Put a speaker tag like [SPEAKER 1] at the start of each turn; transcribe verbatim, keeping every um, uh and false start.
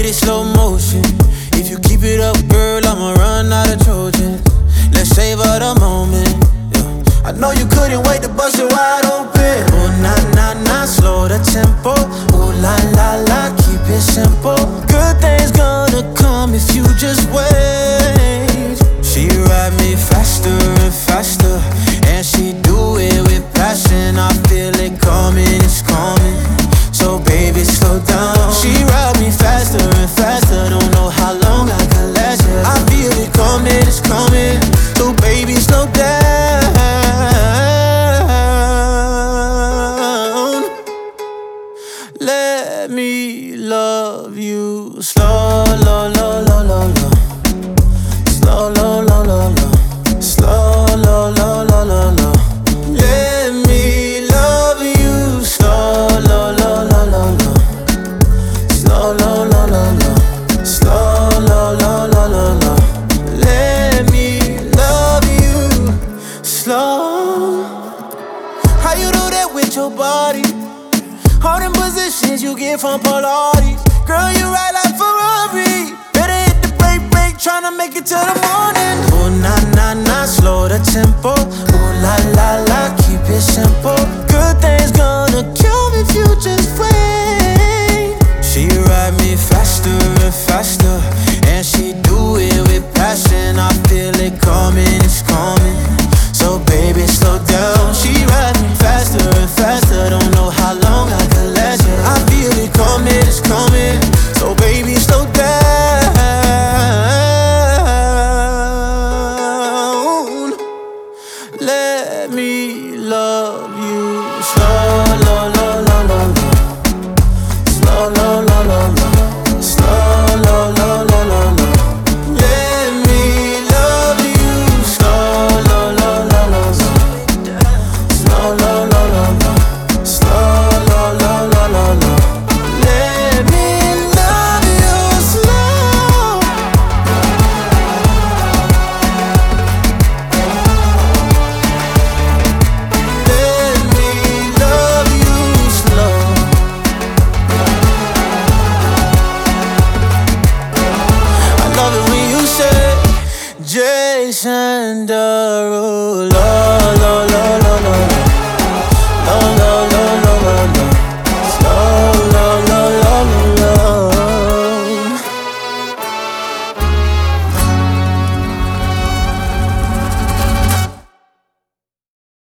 [SPEAKER 1] it slow motion. If you keep it up, girl, I'ma run out of Trojans. Let's savor the moment, yeah. I know you couldn't wait to bust it wide open. Oh, nah, nah, nah, slow the tempo. Oh, la, la, la, keep it simple. Good things gonna come if you just wait. She ride me faster and faster, and she do it with passion. I feel it coming, it's coming. So baby, slow down. She ride me faster and faster. Don't know how long I can last it. I feel it coming, it's coming. So baby, slow down. Let me love you slow, low, low, low, low, low. Slow, low, low, low, low. Slow, low, low, low, low, low. Let me love you slow, low, low, low, low, low. Slow, low, low, low, low. Slow, low, low, low, low, low. Let me love you slow. How you do that with your body? All them positions you get from Pilates. Girl, you ride like Ferrari. Better hit the brake, brake, tryna make it to the morning. Oh, nah, nah, nah, slow the tempo. Oh, la, la, la, keep it simple. Good things gonna come if you just wait. She ride me faster and faster, and she do it with passion. I feel it coming, it's coming. So baby, slow down. She ride me faster and faster. Don't know how long I can last it. I feel it coming, it's coming. So baby, slow down. Let me love you slow, low, low, low, low, low. Slow, low, low, low, low. Slow, low, low, low, low, low. Let me love you slow, low, low, low, low, low. Slow, low, low, low, low. Slow, low, low, low, low, low. Let me love you slow. Let me love you slow. I love it when you say Jason does.